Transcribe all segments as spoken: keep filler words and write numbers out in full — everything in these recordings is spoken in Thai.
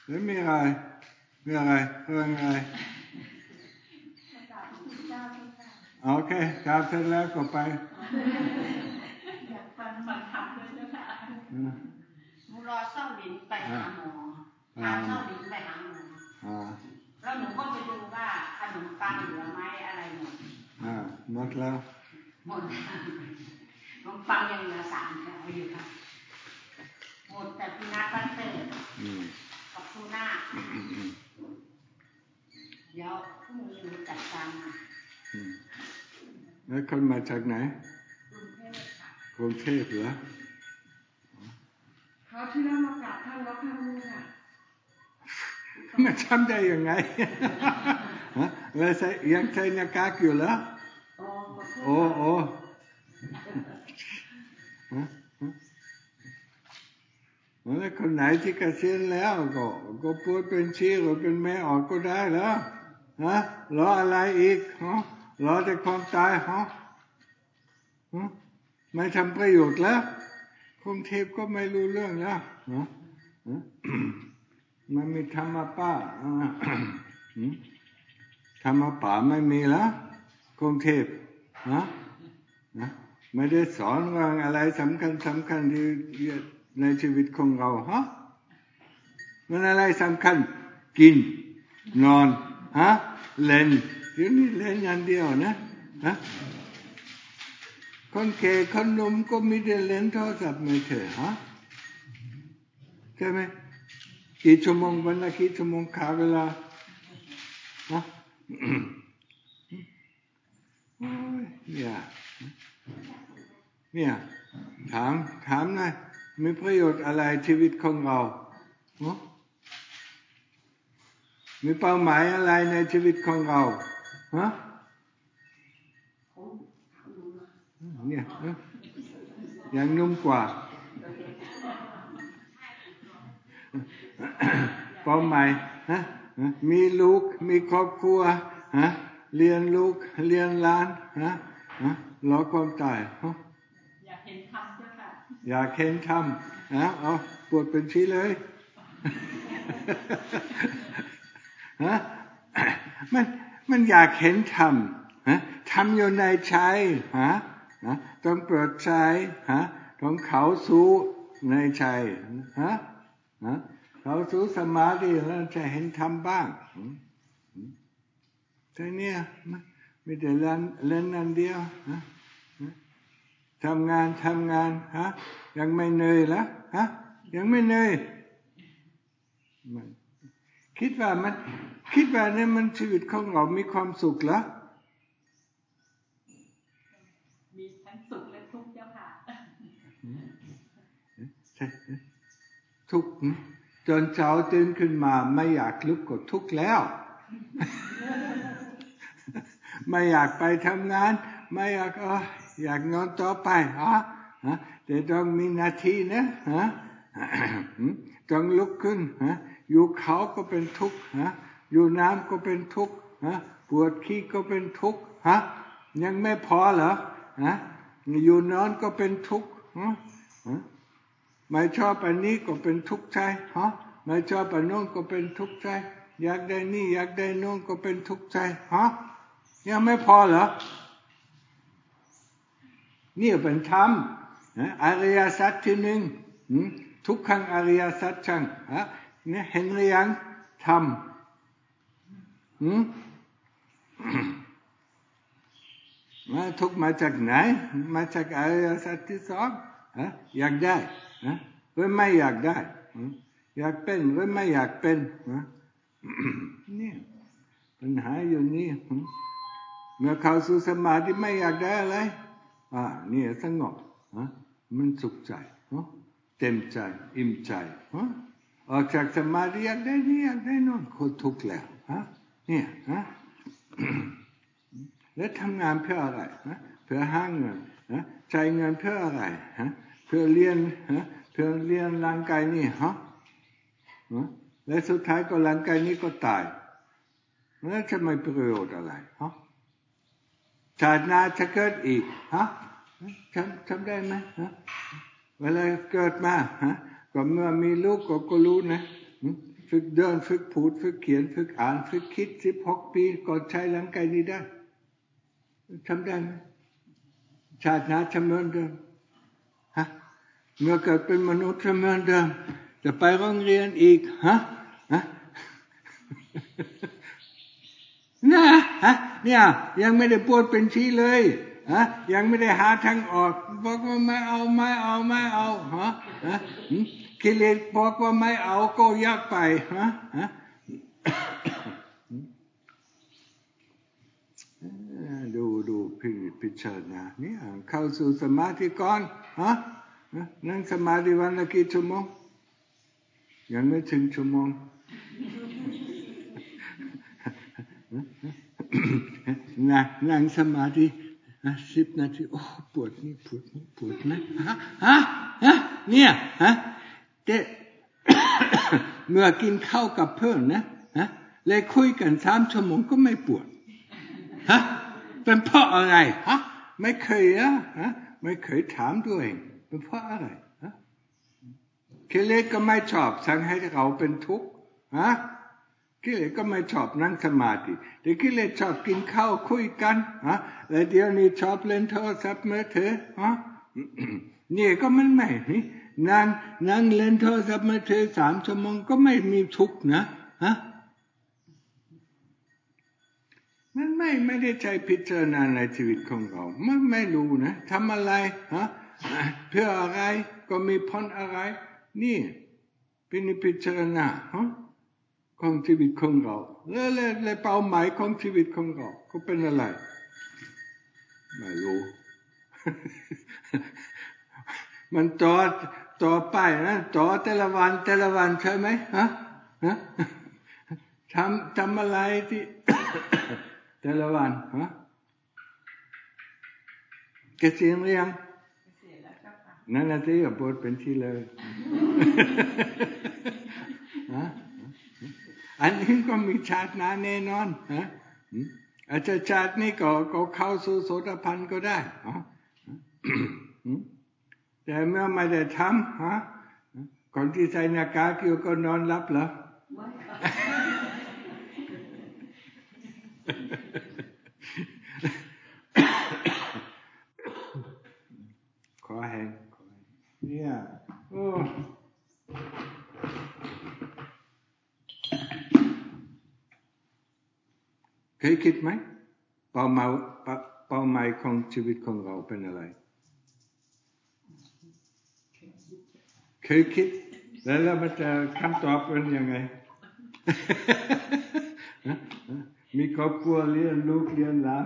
แล้วมีอะไรมีอะไรเรื่องอะไรโอเคกราบเสร็จแล้วก็ไปอยากฟังฟังธรรมด้วยเจ้าค่ะหนูรอเศร้าลิ้นไปหาหมอพาเศร้าลิ้นไปหาหมอแล้วหนูก็ไปดูว่าขนมปังเหลือไหมอะไรหมดอ่าหมดแล้วหมดขนมปังยังเหลือสามแถวอยู่ค่ะหมดแต่พีนัทบัตเตอร์กับทูน่าเดี๋ยวพรุ่งนี้หนูจัดการมาแล้วคนมาจากไหนกรุงเทพค่ะกรุงเทพเหรอเขาที่เรามากราบท่านแล้วค่ะลูกค่ะมาทำได้ยังไงแล้วใส่ยังใส่หน้ากากอยู่เหรอโอ้โอ้แล้วคนไหนที่เกษียณแล้วก็ก็พูดเป็นชื่อหรือเป็นแม่ออกก็ได้แล้วฮะรออะไรอีกฮะรอแต่ความตายฮะไม่ทำประโยชน์แล้วกรุงเทพก็ไม่รู้เรื่องแล้วฮะมันมีธรรมะป้าธรรมะป่าไม่มีแล้วกรุงเทพฮะไม่ได้สอนเรื่องอะไรสำคัญสำคัญที่ในชีวิตของเราฮะมันอะไรสำคัญกินนอนฮะเล่นเดี๋ยวนี้เล่นอย่างเดียวนะฮะคนแก่คนหนุ่มก็มีแต่เล่นโทรศัพท์มือถือฮะใช่ไหมกี่ชั่วโมงวันละกี่ชั่วโมงขาเวลาฮะโอ้ยเนี่ยเนี่ยถามถามหน่อยมีประโยชน์อะไรชีวิตของเรามีเป้าหมายอะไรในชีวิตของเราฮะเนี่ยยังนุ่มกว่าเป้าหมายฮะมีลูกมีครอบครัวฮะเรียนลูกเรียนหลานฮะฮะรอความตายฮะอยากเห็นธรรมเจ้าค่ะอยากเห็นธรรมนะเอาปวดเป็นชี้เลยฮะมันมันอยากเห็นธรรมฮะธรรมอยู่ในใจฮะนะต้องเปิดใจฮะต้องเข้าสู่ในใจฮะฮะเข้าสู่สมาธิแล้วจะเห็นธรรมบ้างแต่เนี่ยไม่ได้เล่นเล่นนั่นเดียวฮะทำงานทำงานฮะยังไม่เหนื่อยละฮะยังไม่เหนื่อยคิดว่ามันคิดว่าเนี่ยมันชีวิตของเรามีความสุขเหรอมีทั้งสุขและทุกข์เจ้าค่ะทุกข์จนเช้าตื่นขึ้นมาไม่อยากลุกก็ทุกข์แล้วไม่อยากไปทำงานไม่อยากเอออยากนอนต่อไปฮะแต่ต้องมีหน้าที่นะฮะต้องลุกขึ้นฮะอยู่เขาก็เป็นทุกข์ฮะอยู่น้ำก็เป็นทุกข์ฮะปวดขี้ก็เป็นทุกข์ฮะยังไม่พอเหรอฮะอยู่นอนก็เป็นทุกข์ฮะไม่ชอบอันนี้ก็เป็นทุกข์ใจฮะไม่ชอบอันโน้นก็เป็นทุกข์ใจอยากได้นี่อยากได้โน้นก็เป็นทุกข์ใจฮะยังไม่พอเหรอนี่เป็นธรรมอริยสัจที่หนึ่งทุกขังอริยสัจจังเนี่ยเห็นหรือยังธรรมมาทุกมาจากไหนมาจากอริยสัจที่สองอยากได้หรือไม่อยากได้อยากเป็นหรือไม่อยากเป็นเนี่ยปัญหาอยู่นี่เมื่อเข้าสู่สมาธิไม่อยากได้อะไรอ่านี่สงบมันสุขใจเต็มใจอิ่มใจออกจากสมาธิอยากได้นี่อยากได้นู่นโคตรทุกข์แล้วเนี่ยแล้วทำงานเพื่ออะไรเพื่อหาเงินใช้เงินเพื่ออะไรเพื่อเรียนเพื่อเรียนร่างกายนี่ฮะและสุดท้ายก็ร่างกายนี้ก็ตายแล้วจะไม่ประโยชน์อะไรฮะชาติหน้าจะเกิดอีกฮะจำจำได้ไหมฮะเวลาเกิดมาฮะก็เมื่อมีลูกก็ก็รู้นะชฝึกเดินฝึกพูดฝึกเขียนฝึกอ่านฝึกคิดสิบหกปีก่อนใช้ร่างกายนี้ได้ทำได้ไหมชาติหน้าจะเหมือนเดิมฮะเมื่อเกิดเป็นมนุษย์จะเหมือนเดิมจะไปโรงเรียนอีกฮะฮะนะฮะเนี่ยยังไม่ได้ปวดเป็นชี้เลยฮะยังไม่ได้หาทางออกบอกว่าไม่เอาไม่เอาไม่เอาฮะฮะกิเลสบอกว่าไม่เอาก็ยากไปฮะฮะดูดูพิพิจารณาเนี่ยเข้าสู่สมาธิก่อนฮะนั่งสมาธิวันละกี่ชั่วโมงยังไม่ถึงชั่วโมงนั่งนั่งสมาธิสิบนาทีโอ้ปวดนี่ปวดนี่ปวดนะฮะฮะฮะเนี่ยฮะแต่เมื่อกินข้าวกับเพื่อนนะฮะเลยคุยกันสามชั่วโมงก็ไม่ปวดฮะเป็นเพราะอะไรฮะไม่เคยอะฮะไม่เคยถามตัวเองเป็นเพราะอะไรฮะกิเลสก็ไม่ชอบสั่งให้เราเป็นทุกข์ฮะกิเลสก็ไม่ชอบนั่งสมาธิแต่กิเลสชอบกินข้าวคุยกันฮะแล้วเดี๋ยวนี้ชอบเล่นโทรศัพท์มือถือฮะนี่ก็มันไม่นั่งนั่งเล่นโทรศัพท์มือถือสามชั่วโมงก็ไม่มีทุกข์นะฮะมันไม่ไม่ได้ใจพิจารณาในชีวิตของเรามันไม่รู้นะทำอะไรฮะเพื่ออะไรก็มีผลอะไรนี่เป็นพิจารณาฮะของชีวิตของเราและและและเป้าหมายของชีวิตของเราก็เป็นอะไรไม่รู้ มันต่อต่อไปนะต่อแต่ละวันแต่ละวันใช่ไหมฮะฮะทำทำอะไรที่ แต่ละวันฮะเกษียณหรือยังนั่นแหละที่บทเป็นที่เลย ฮะอันนี้ก็มีชาติหน้าแน่นอนฮะอาจจะชาตินี้ก็ก็เข้าสู่โสดาปันก็ได้ฮะแต่เมื่อไม่ได้ทำฮะคนที่ใส่หน้ากากอยู่ก็นอนหลับเหรอขอแห้งเนี่ยโอ้เคยคิดไหมเป้าหมายเป้าหมายของชีวิตของเราเป็นอะไรเคยคิดแล้วเรามันจะคำตอบเป็นยังไง มีครอบครัวเลี้ยงลูกเลี้ยงหลาน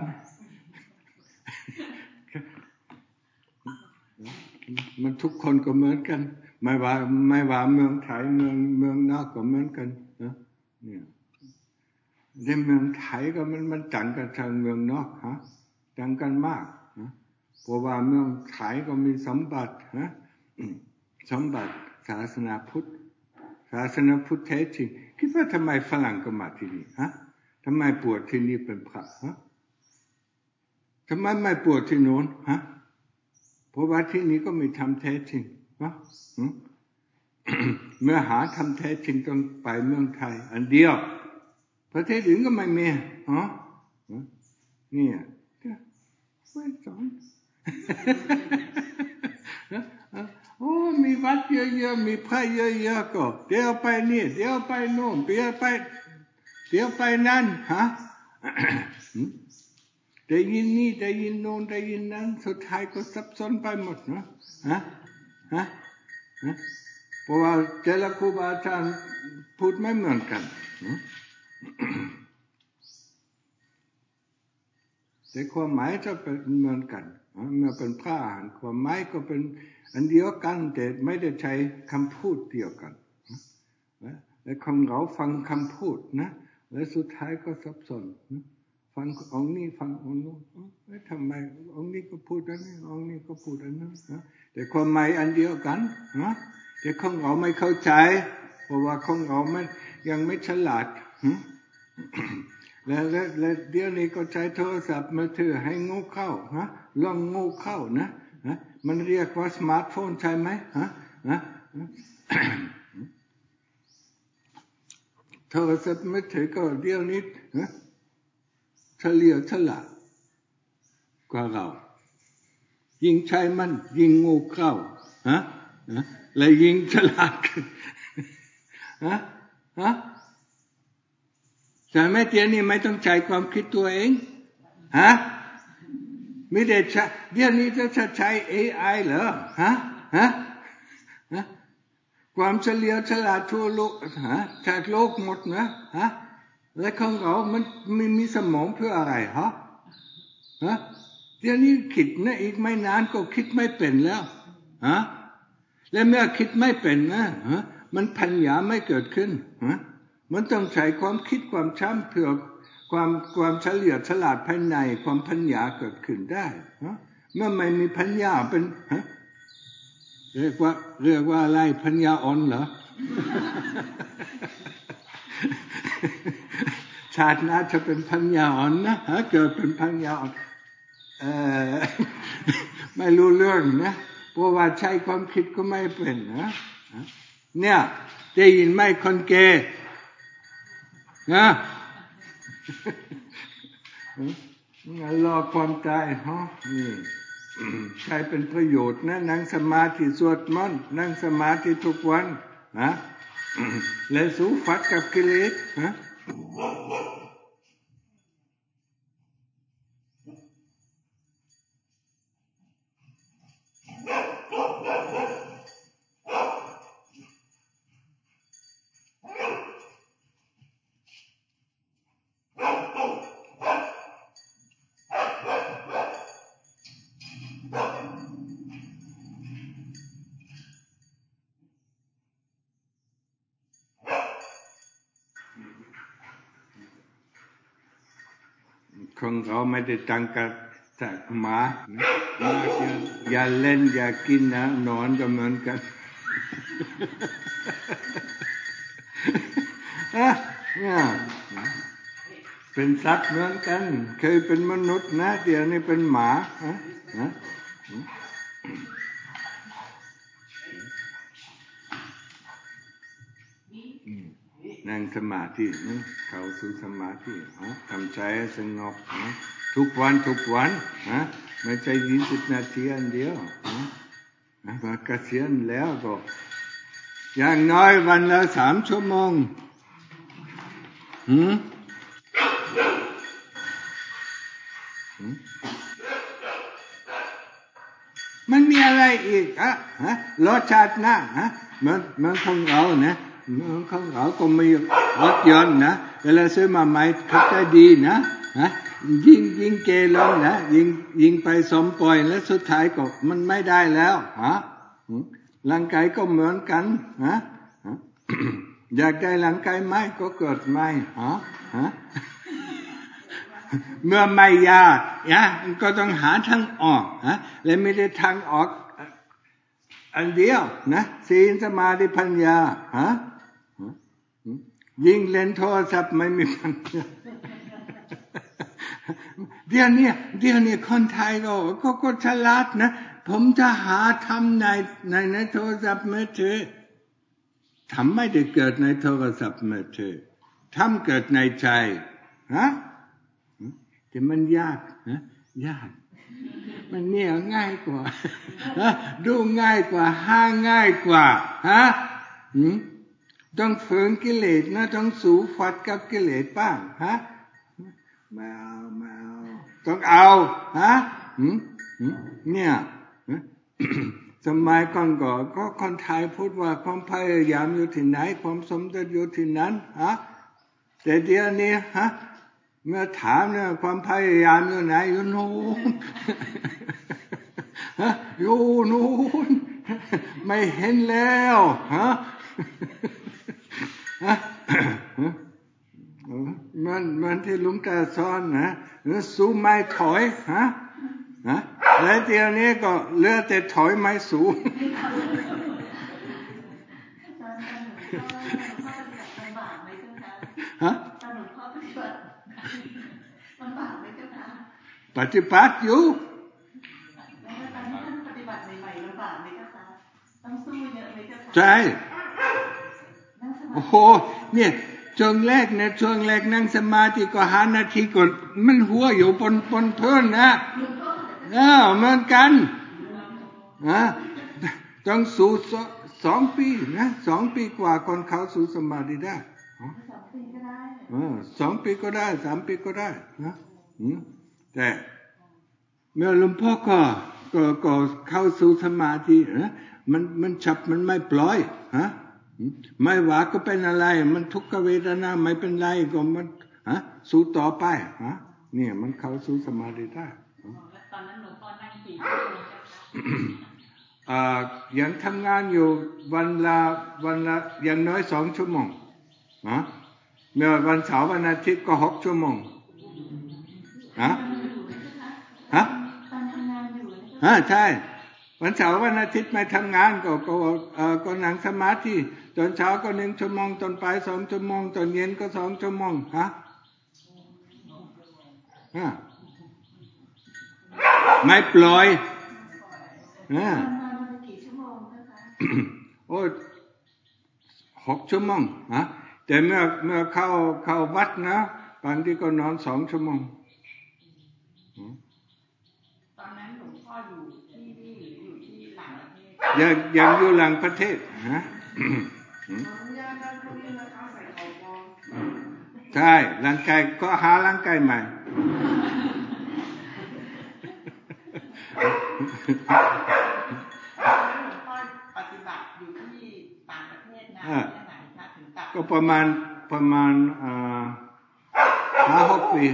มันทุกคนก็เหมือนกันไม่ว่าไม่ว่าเมืองไทยเมืองเมืองนอกก็เหมือนกันนะเนี่ยในเมืองไทยก็มันมันต่างกันทางเมืองนอกฮะต่างกันมากนะเพราะว่าเมืองไทยก็มีสมบัติฮะสมบัติศาสนาพุทธศาสนาพุทธแท้จริงคิดว่าทำไมฝรั่งก็มาที่นี่ฮะทำไมปวดที่นี่เป็นพระฮะทำไมไม่ปวดที่โน้นฮะเพราะว่าที่นี้ก็มีธรรมแท้จริงฮะ เมื่อหาธรรมแท้จริงต้องไปเมืองไทยอันเดียวประเทศอื่นก็ไม่มีฮะนี่ไม่สอน โอ้มีวัดเยอะๆมีพระเยอะๆก็เดี๋ยวไปนี่เดี๋ยวไปโน่นเดี๋ยวไปเดี๋ยวไปนั่นฮะ ได้ยินนี่ได้ยินโน่นได้ยินนั้นสุดท้ายก็สับสนไปหมดนะฮะฮะเพราะว่าแต่ละครูบาอาจารย์พูดไม่เหมือนกันแต่ความหมายจะเป็นเหมือนกันเมื่อเป็นพระอรหันต์ความหมายก็เป็นอันเดียวกันแต่ไม่ได้ใช้คำพูดเดียวกันและของเราฟังคำพูดนะและสุดท้ายก็สับสนฟังองค์นี้ฟังองค์นู้นทำไมองค์นี้ก็พูดอันนี้องค์นี้ก็พูดอันนั้นนะแต่ความหมายอันเดียวกันนะแต่ของเราไม่เข้าใจเพราะว่าของเราไม่ยังไม่ฉลาดแล้วแล้วเดี๋ยวนี้ก็ใช้โทรศัพท์มือถือให้งูเข้าฮะลองงูเข้านะฮะมันเรียกว่าสมาร์ทโฟนใช่ไหมฮะฮะโทรศัพท์มือถือก็เดี๋ยวนี้เฉลียวฉลาดกว่าเรายิ่งใช้มันยิ่งโง่เขลาฮะและยิ่งฉลาดฮะฮะแต่แม่เตี้ยนี่ไม่ต้องใช้ความคิดตัวเองฮะไม่ได้ใช้เดี๋ยวนี้จะใช้ เอ ไอ เหรอฮะฮะฮะความเฉลียวฉลาดทั่วโลกฮะจากโลกหมดนะฮะและของเรามันไม่มีสมองเพื่ออะไรฮะฮะเดี๋ยวนี้คิดนะอีกไม่นานก็คิดไม่เป็นแล้วฮะและเมื่อคิดไม่เป็นนะฮะมันปัญญาไม่เกิดขึ้นฮะมันต้องใช้ความคิดความช้ำเพื่อความความเฉลียวฉลาดภายในความปัญญาเกิดขึ้นได้ฮะเมื่อไม่มีปัญญาเป็นฮะเรียกว่าเรียกว่าอะไรปัญญาอ่อนเหรอ ชาติหน้าจะเป็นปัญญาอ่อนนะฮะเกิดเป็นปัญญาอ่อนเออ ไม่รู้เรื่องนะเพราะว่าใช้ความคิดก็ไม่เป็นนะเนี่ยได้ยินไหมคนแก่นะรอความตายฮะนี่ใช้เป็นประโยชน์นะนั่งสมาธิสวดมนต์นั่งสมาธิทุกวันนะและสู้ฟัดกับกิเลสนะของเราไม่ได้ตั้งกับจากหมาหมาอย่าเล่นอย่ากินนะนอนก็เหมือนกันเนี่ยเป็นสัตว์เหมือนกันเคยเป็นมนุษย์นะเดี๋ยวนี้เป็นหมานั่งสมาธินะเข้าสู่สมาธิทำใจให้สงบนะทุกวันทุกวันนะไม่ใช่ยี่สิบนาทีอันเดียวนะพอเกษียณแล้วก็อย่างน้อยวันละสามชั่วโมงหืมมันมีอะไรอีกอะฮะรสชาติหน้าฮะมันมันของเรานะมันของเราก็มีรถยนต์นะเวลาซื้อมาใหม่ขับได้ดีนะฮะยิงยิงเกลงนะยิงยิงไปสมปล่อยแล้วสุดท้ายก็มันไม่ได้แล้วฮะร่างกายก็เหมือนกันฮะอยากได้ร่างกายไหมก็เกิดไม่ฮะฮะเมื่อไม่ยากนะก็ต้องหาทางออกนะและไม่ได้ทางออกอันเดียวนะศีลสมาธิปัญญาฮะยิ่งเล่นโทรศัพท์ไม่มีปัญญาเดี๋ยวนี้เดี๋ยวนี้คนไทยก็ก็ก็ฉลาดนะผมจะหาทำในในในโทรศัพท์มือถือทำไม่ได้เกิดในโทรศัพท์มือถือทำเกิดในใจฮะแต่มันยากนะยากมันเนี่ยง่ายกว่าดูง่ายกว่าหาง่ายกว่าฮะต้องฝืนกิเลสนะต้องสู้ฟัดกับกิเลสบ้างฮะไม่เอาไม่เอาต้องเอาฮะเนี่ยสมัยก่อนก็ก็คนไทยพูดว่าความพยายามอยู่ที่ไหนความสมดุลอยู่ที่นั้นฮะแต่เดี๋ยวนี้ฮะเมื่อถามเนี่ยความพยายามอยู่ไหนอยู่โน่นฮะอยู่โน่นไม่เห็นแล้วฮะมันมันที่ลุงตาสอนนะสู้ไม่ถอยฮะฮะแล้วเดี๋ยวนี้ก็เลือกแต่ถอยไม่สู้ฮะปฏิบัติอยู่ใช่โอ้โหเนี่ยช่วงแรกเนี่ยช่วงแรกนั่งสมาธิก็ห้านาทีก่อนมันหัวอยู่บนบนพื้นนะเออเหมือนกันนะต้องสู้สองปีนะสองปีกว่าก่อนเข้าสู่สมาธิได้สองปีก็ได้เออสองปีก็ได้สามปีก็ได้นะแต่เมื่อหลวงพ่อก็ก็ก็เข้าสู่สมาธินะมันมันฉับมันไม่ปล่อยฮะไม่ว่าก็เป็นอะไรมันทุกขเวทนาไม่เป็นไรก็มันฮะสู้ต่อไปฮะเนี่ยมันเข้าสู่สมาธิได้แล้วตอนนั้นหลวงพ่อนั่งกี่ชั่วโมงอ่ายังทำงานอยู่วันละวันละอย่างน้อยสองชั่วโมงฮะเมื่อวันเสาร์วันอาทิตย์ก็หกชั่วโมงฮะฮะฮะใช่วันเสาร์วันอาทิตย์ไม่ทำงานก็ก็เอ่อก็นั่งสมาธิตอนเช้าก็หนึ่งชั่วโมงตอนบ่ายสองชั่วโมงตอนเย็นก็สองชั่วโมงฮะฮะไม่ปล่อยฮะโอ้หกชั่วโมงฮะแต่เมื่อเมื่อเข้าเข้าวัดนะบางทีก็นอนสองชั่วโมงตอนนั้นหลวงพ่ออยู่ที่นี่หรืออยู่ที่หลังประเทศยังยังอยู่หลังประเทศฮะใช่ร่างกายก็หาร่างกายใหม่ปฏิบัติอยู่ที่ต่างประเทศนานแค่ไหนคะถึงกลับก็ประมาณประมาณอ่าห้าหกปี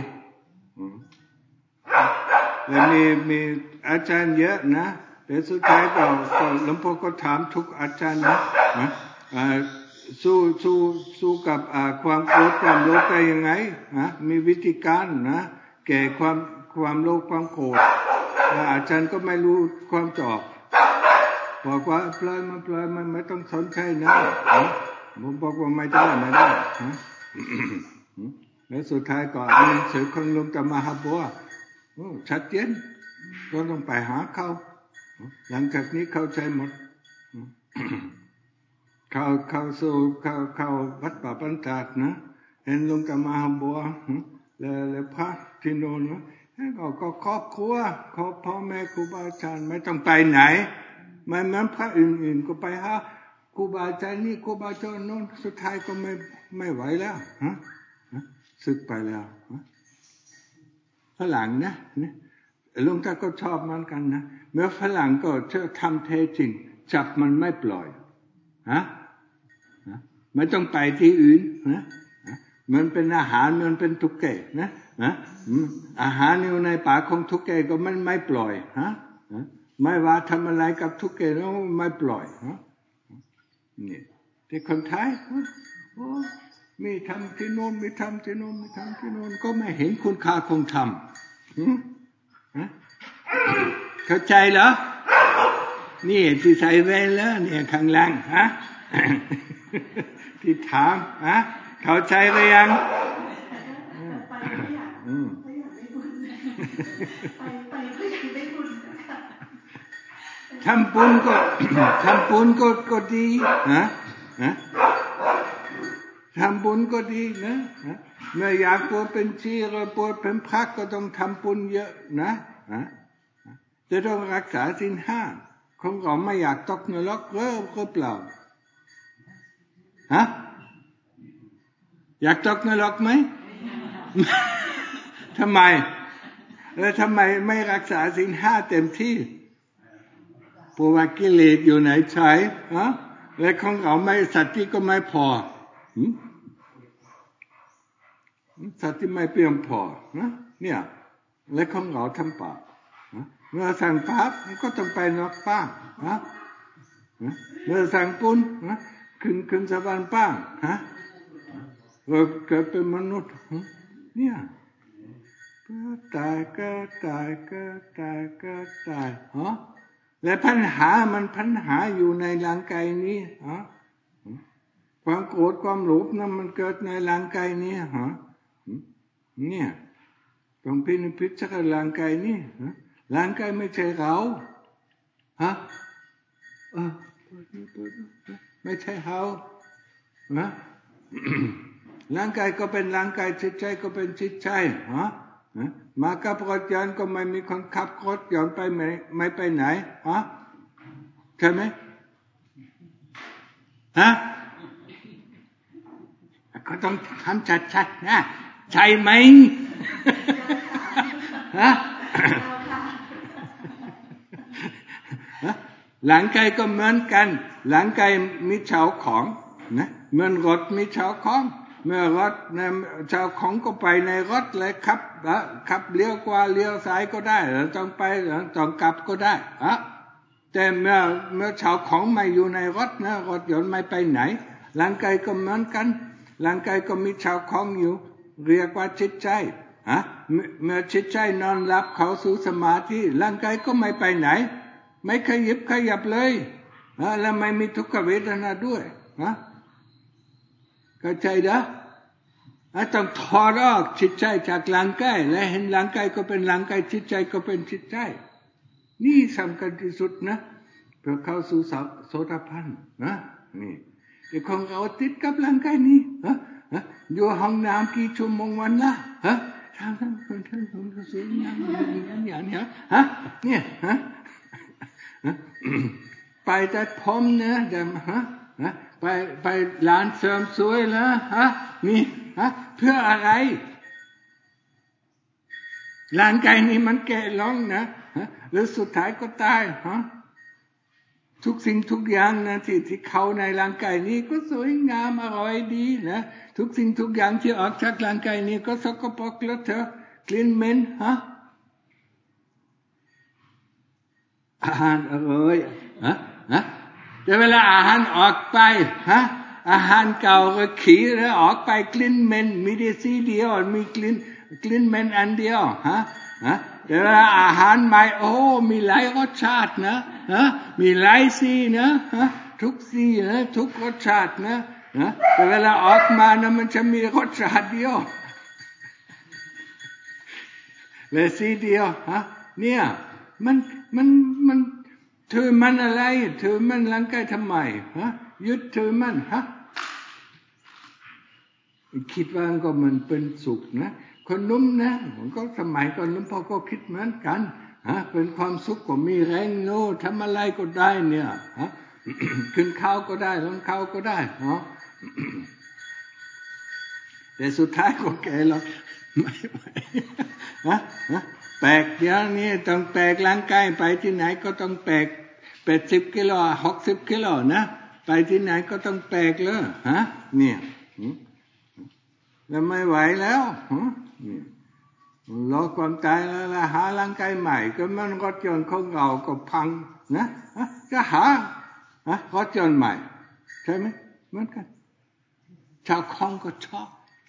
แล้วมีมีอาจารย์เยอะนะแต่สุดท้ายก็ก็หลวงพ่อก็ถามทุกอาจารย์นะนะสู้สู้สู้กับความโกรธความโลภได้ยังไงนะมีวิธีการนะแก้ความความโลภความโกรธแล้วอาจารย์ก็ไม่รู้ความตอบบอกว่าปล่อยมันปล่อยมันไม่ต้องสนใจนะผมบอกว่าไม่ได้ไม่ได้แล้วสุดท้ายก็อ่านหนังสือของหลวงตามหาบัวชัดเจนก็ต้องไปหาเขาหลังจากนี้เข้าใจหมดเข้าเข้าสู่เข้าเข้าวัดป่าปันตาดนะเห็นหลวงตามหาบัวแล้วแล้วพระที่โน่นนะก็ก็ครอบครัวครอบพ่อแม่ครูบาอาจารย์ไม่ต้องไปไหนไม่เหมือนพระอื่นๆก็ไปหาครูบาอาจารย์นี่ครูบาอาจารย์โน่นสุดท้ายก็ไม่ไม่ไหวแล้วฮะสึกไปแล้วฝรั่งนะหลวงตาก็ชอบมันกันนะเมื่อฝรั่งก็เชื่อทำแท้จริงจับมันไม่ปล่อยฮะไม่ต้องไปที่อื่นนะมันเป็นอาหารมันเป็นทุกข์แก่นะนะอาหารอยู่ในปากของทุกข์แก่ก็มันไม่ปล่อยฮะไม่ว่าทำอะไรกับทุกข์แก่แล้วไม่ปล่อยฮะนี่ที่คนไทยโอ้มีทำที่โน่นมีทำที่โน่นมีทำที่โน่นก็ไม่เห็นคุณค่าของธรรมเข้าใจเหรอนี่ที่ใส่แว่นแล้วเนี่ยข้างล่างฮะที่ถามฮะเข้าใจหรือยังทำบุญก็ทำบุญก็ก็ดีนะนะทำบุญก็ดีนะเมื่ออยากบวชเป็นชีหรือบวชเป็นพระก็ต้องทำบุญเยอะนะจะต้องรักษาศีลห้าคงเราไม่อยากตกนรกหรือเปล่าฮะอยากตกนรกไหมทำไมแล้วทำไมไม่รักษาศีลห้าเต็มที่เพราะว่ากิเลสอยู่ไหนใช้ฮะและของเราไม่สติก็ไม่พอสติไม่เพียงพอนะเนี่ยและของเราทำบาปเมื่อสั่งบาปมันก็ต้องไปนรกบ้างนะเมื่อสั่งบุญนะขึ้นขึ้นสวรรค์บ้างฮะเราเกิดเป็นมนุษย์เนี่ยตายก็ตายก็ตายก็ตายฮะและปัญหามันปัญหาอยู่ในร่างกายนี้ฮะความโกรธความโลภนั้นมันเกิดในร่างกายนี้ฮะเนี่ยต้องพินิจพิจารณาร่างกายนี้ร่างกายไม่ใช่เราฮะเออไม่ใช่เรานะร่างกายก็เป็นร่างกายจิตใจก็เป็นจิตใจฮะมากับรถยนต์ก็ไม่มีคนขับรถยนต์ไปไม่ไม่ไปไหนฮะใช่ไหมฮะก็ต้องทำชัดๆนะใช่ไหมฮะหลังกายก็เหมือนกันหลังกายมีเจ้าของนะเหมือนรถมีเจ้าของเมื่อรถนะเจ้าของก็ไปในรถเลยขับขับเลี้ยวขวาเลี้ยวซ้ายก็ได้ต้องไปต้องกลับก็ได้อะแต่เมื่อเมื่อเจ้าของไม่อยู่ในรถนะรถยนต์ไม่ไปไหนหลังกายก็เหมือนกันหลังกายก็มีเจ้าของอยู่เรียกว่าจิตใจฮะเมื่อจิตใจนอนหลับเข้าสู่สมาธิร่างกายก็ไม่ไปไหนไม่ขยับขยับเลยนะแล้วไม่มีทุกขเวทนาด้วยนะเข้าใจนะต้องถอดออกจิตใจจากร่างกายและเห็นร่างกายก็เป็นร่างกายจิตใจก็เป็นจิตใจนี่สำคัญที่สุดนะเพื่อเข้าสู่โสดาปันนะนี่แต่ของเราติดกับร่างกายนี้ฮะอยู่ห้องน้ำกี่ชั่วโมงวันละฮะทางทั้งคนทั้งคนก็สวยงามอย่างนี้อย่างนี้ฮะเนี่ยฮะไปตัดผมนะเดี๋ยวฮะไปไปร้านเสริมสวยแล้วฮะนี่ฮะเพื่ออะไรร่างกายนี้มันแก่ลงนะแล้วสุดท้ายก็ตายฮะทุกสิ่งทุกอย่างนะที่ที่เข้าในร่างกายนี้ก็สวยงามอร่อยดีนะทุกสิ่งทุกอย่างที่ออกจากร่างกายนี้ก็สกปรกเลอะเทอะกลิ่นเหม็นฮะอาหารอร่อยฮะฮะแต่เวลาอาหารออกไปฮะอาหารเก่าก็ขี้แล้วออกไปกลิ่นเหม็นมีแต่สีเดียวมีกลิ่นกลิ่นเหม็นอันเดียวฮะฮะแต่เวลาอาหารใหม่โอ้มีหลายรสชาตินะฮะมีหลายสีนะฮะทุกสีนะทุกรสชาตินะนะแต่เวลาออกมานะมันจะมีรสชาติเดียวและสีเดียวฮะเนี่ยมันมันมันถือมันอะไรถือมันร่างกายทำไมฮะยึดถือมันฮะคิดว่าก็มันเป็นสุขนะคนนุ่มนะผมก็สมัยก่อนนุ่มพ่อก็คิดเหมือนกันฮะเป็นความสุขก็มีแรงโน้ทำอะไรก็ได้เนี่ยฮะ ขึ้นเขาก็ได้ลงเขาก็ได้เนาะ แต่สุดท้ายก็แก่แล้วไม่ไหวฮะฮะแปลกเดี๋ยวนี้ต้องแปลกร่างกายไปที่ไหนก็ต้องแปลกแปดสิบกิโลหกสิบกิโลนะไปที่ไหนก็ต้องแปลกเลยฮะเนี่ยแล้วไม่ไหวแล้วรอความตายแล้วหาร่างกายใหม่ก็มันรถยนต์ของเราก็พังนะจะหารถยนต์ใหม่ใช่ไหมเหมือนกันชาวคองก็ชอบ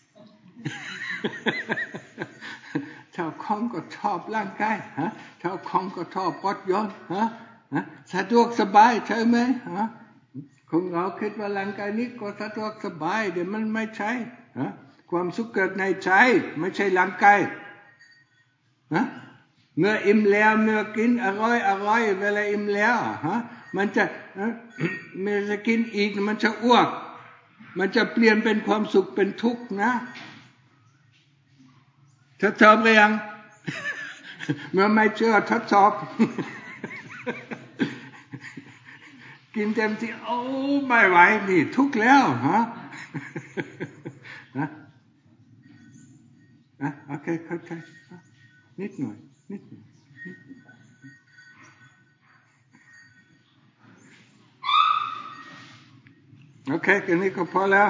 ชาวคองก็ชอบร่างกายฮะชาวคองก็ชอบรถยนต์ฮะสะดวกสบายใช่ไหมฮะของเราคิดว่าร่างกายนี้ก็สะดวกสบายเดี๋ยวมันไม่ใช่ฮะความสุขเกิดในใจไม่ใช่ร่างกายฮะเมื่ออิ่มแล้วเมื่อกินอร่อยอร่อยเวลาอิ่มแล้วฮะมันจะเมื่อจะกินอีกมันจะอ้วกมันจะเปลี่ยนเป็นความสุขเป็นทุกข์นะทดสอบหรือยังเมื่อไม่เชื่อทดสอบกินเต็มที่โอ้ไม่ไหวนี่ทุกข์แล้วฮะนะนะโอเคเข้าใจนิดหน่อยนิดหน่อยโอเคแค่นี้ก็พอแล้ว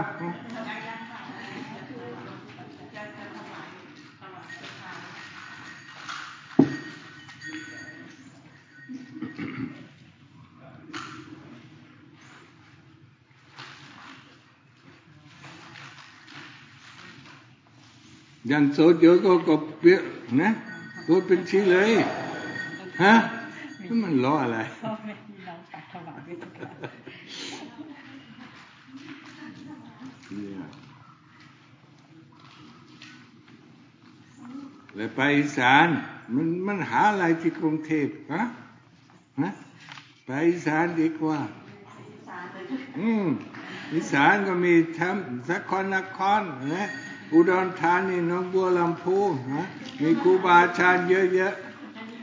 ยังโสดอยู่ก็กบเปี้ยนะพูดเป็นชี้เลยฮะมันล้ออะไรแล้วไปอีสานมันมันหาอะไรที่กรุงเทพฮะฮะไปอีสานดีกว่าอืมอีสานก็มีทั้งสกลนครนะอุดรธานีหนองบัวลำพูนะมีครูบาอาจารย์เยอะๆ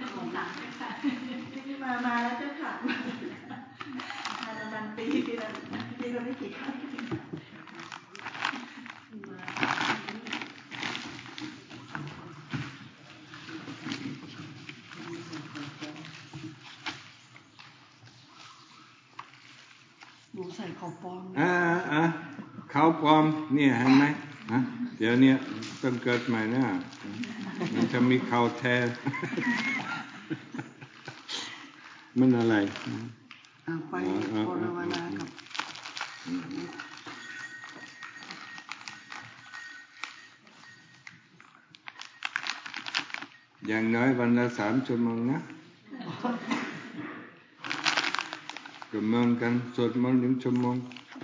มามาแล้วเจ้าค่ะมาประมาณปีปีละปีละไม่กี่ครั้งหนูใส่ข้าวปลอมอ่าอ่าข้าวปลอมเนี่ยเห็นไหมฮะเดี๋ยวนี้ต้องเกิดใหม่นะมันจะมีข้าวแท้มันอะไรเอาไปภาวนากับอย่างน้อยวันละสามชั่วโมงนะก็เหมือนกันสวดมนต์หนึ่งชั่วโมง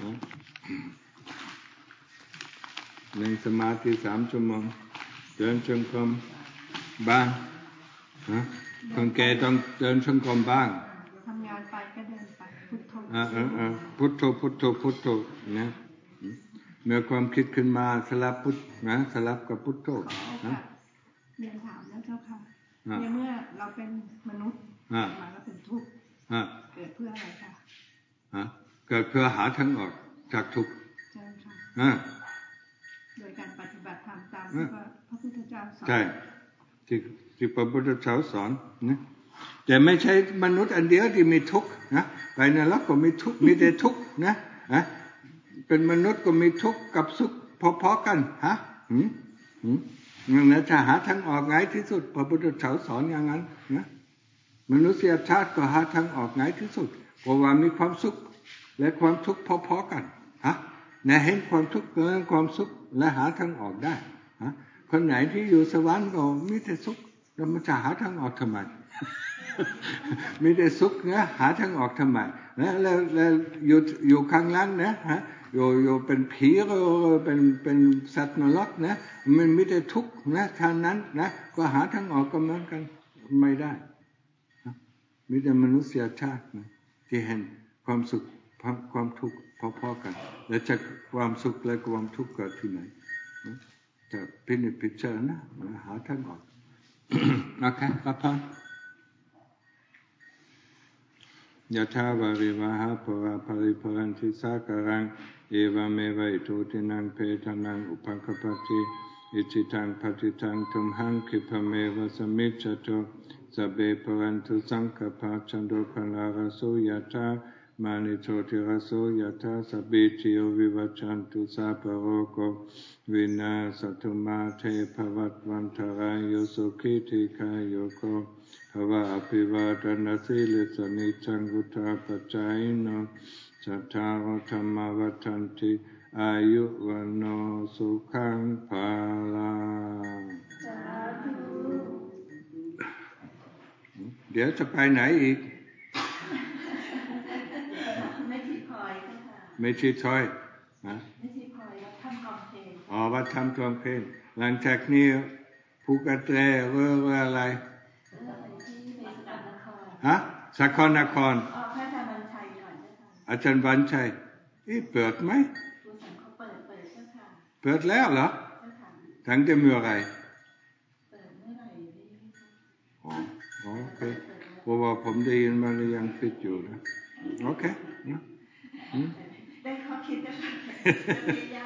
นั่งสมาธิสามชั่วโมงเดินจงกรมบ้างคนแก่ต้องเดินจงกรมบ้างทำงานไปก็เดินไปพุทโธพุทโธพุทโธพุทโธนะเมื่อความคิดขึ้นมาสลับพุทนะสลับกับพุทโธนะเรียนถามนะเจ้าค่ะในเมื่อเราเป็นมนุษย์มาแล้วเป็นทุกข์เกิดเพื่ออะไรคะเกิดเพื่อหาทางออกจากทุกข์ใช่ค่ะโดยการปฏิบัติธรรมตามที่พระพุทธเจ้าสอนใช่ที่ที่พระพุทธเจ้าสอนนะแต่ไม่ใช่มนุษย์อันเดียวที่มีทุกข์นะไปนรกก็มีทุกข์มีแต่ทุกข์นะนะเป็นมนุษย์ก็มีทุกข์กับสุขพอๆกันฮะหืมหืมนั่นนะจะหาทางออกง่ายที่สุดพระพุทธเจ้าสอนอย่างนั้นนะมนุษยชาติก็หาทางออกง่ายที่สุดเพราะว่ามีความสุขและความทุกข์พอๆกันฮะในเห็นความทุกข์และความสุขและหาทางออกได้ฮะคนไหนที่อยู่สวรรค์ก็มีแต่สุขแล้วมันจะหาทางออกทำไม มีแต่สุขนะหาทางออกทำไมนะแล้วแล้วอยู่อยู่ข้างล่างนะฮะอยู่อยู่เป็นผีก็เป็นเป็นสัตว์นรกนะมันมีแต่ทุกข์นะทางนั้นนะก็หาทางออกก็เหมือนกันไม่ได้มีแต่มนุษยชาตินะที่เห็นความสุขความทุกข์พอๆกันแล้วจะความสุขและความทุกข์เกิดที่ไหนจะพินิจพิจารณาหาทางออก โอเคครับพ่อยะถาวาริวหาภวะภริภรันติสาการังเอวเมวะอิโตตินังเพทานังอุปกปปติอิจิตังปฏิตังทุมหังคิภเมวะสมิจจโตสัพเพปรันตุสังฆปะจันโดปนารโสยะถามานิโชติรโสยะถาสัพพิติโยวิวัจจันตุสัพพโรโกวินาศตุมาเทภวัตวันตรายโยสุขิติกายโยโกภวะอภิวาทนาสิลิสนิจังกุฏาปัจจายโนสัทธาวธรรมวัฏันติอายุวันโนสุขังภาลังเดี๋ยวจะไปไหนอีกไม่ชีพลอยไม่ชีพลอยนะไม่ชีพลอยวัดถ้ำกองเพลอ๋อวัดถ้ำกองเพลหลังจากนี้ภูกระแตเรื่องอะไรฮะสกลนครอ๋อพระอาจารย์บัญชัยก่อนอาจารย์บัญชัยนี่เปิดไหมเขาเปิดเปิดเจ้าค่ะเปิดแล้วเหรอตั้งแต่เมื่อไหร่เปิดเมื่อไหร่อ๋อโอเคเพราะว่าผมได้ยินมาเลยยังปิดอยู่นะโอเคนะได้ข้อคิดนะคะ